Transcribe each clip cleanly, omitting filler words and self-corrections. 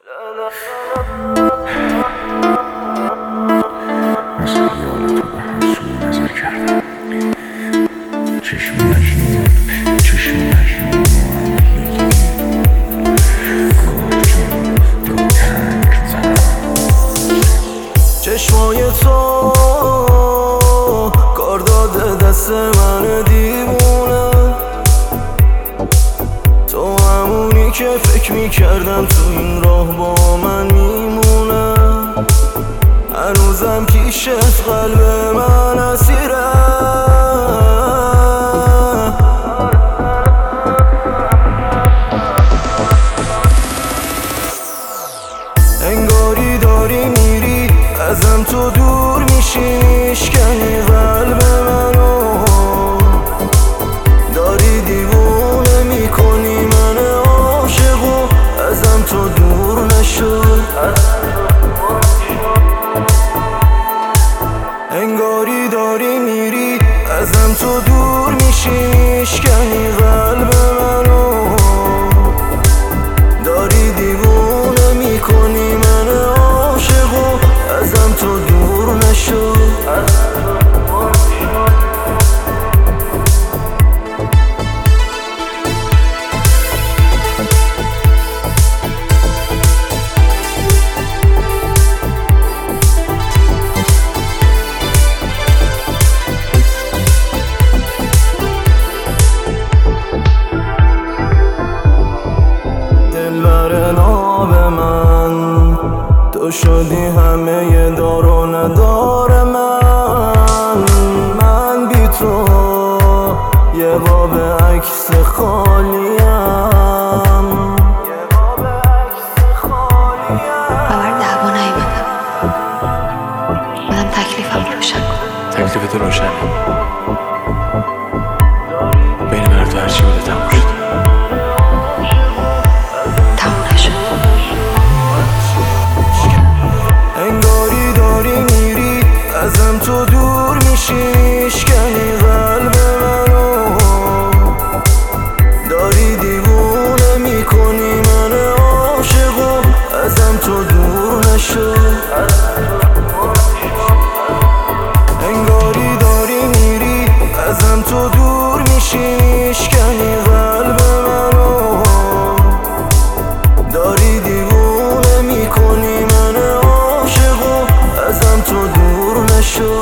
از خیال تو به هر سوی نظر کردم، چشمی نشنید چشمی نشنید گفت جون دو تنگ زنم. چشمای تو کار داده دست من دیوونه، تو همونی که فکر میکردم تو این راه با من میمونه. هنوزم پیشت قلب من اسیره، انگاری داری میری ازم، تو دور میشی میشکنی قلب منو، داری دیوونه میکنی من عاشقو، ازم تو دور نشو. انگاری داری میری ازم، تو دور میشی میشکنی قلب منو، داری دیوونه میکنی من عاشقو، ازم تو دور نشو. دلبر ناب من تو شدی همه دار و ندار من بی تو یه باب عکس خالیم. باور دعوا نیومدم، منم تکلیفم روشن کن. تکلیف تو روشنه، بین من و تو هرچی بوده تموم شد. تموم نشد. انگاری داری میری ازم، تو دور میشی میشکنی قلب منو، داری دیوونه میکنی من عاشقو، ازم تو دور نشو. انگاری داری میری ازم، تو دور میشی میشکنی قلب منو، داری دیوونه میکنی من عاشقو، ازم تو دور نشو.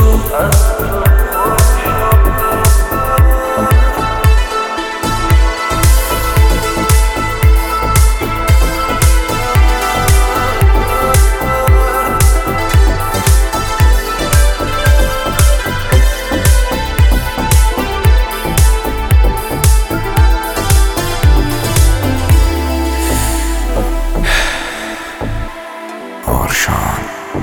آرشان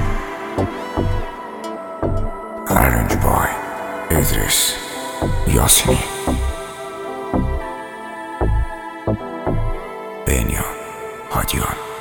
Arrange by Idris Yasini Benyan Hadian